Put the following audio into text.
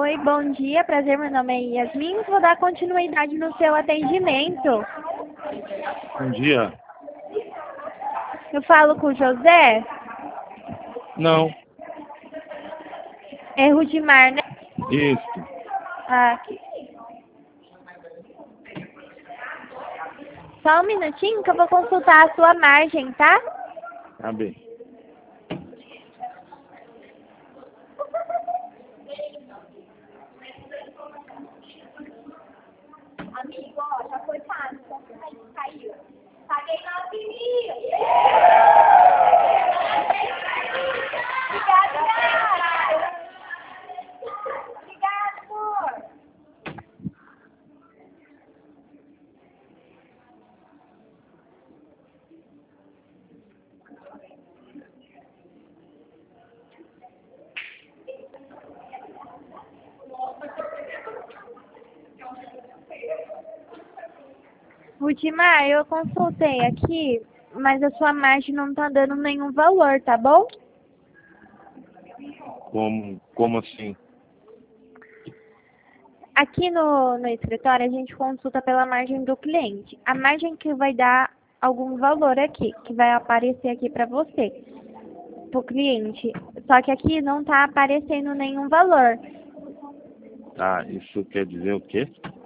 Oi, bom dia, prazer, meu nome é Yasmin, vou dar continuidade no seu atendimento. Bom dia. Eu falo com o José, Não, é Rudimar, né? isso. Aqui. Só um minutinho que eu vou consultar a sua margem, tá? Tá bem. Amigo, ó, já foi pago, só que caiu. Paguei 9.000. Obrigada, cara. Obrigada, amor. Rudimar, eu consultei aqui, mas a sua margem não tá dando nenhum valor, tá bom? Como assim? Aqui no escritório a gente consulta pela margem do cliente. A margem que vai dar algum valor aqui, que vai aparecer aqui para você, pro cliente. Só que aqui não tá aparecendo nenhum valor. Tá, isso quer dizer o quê?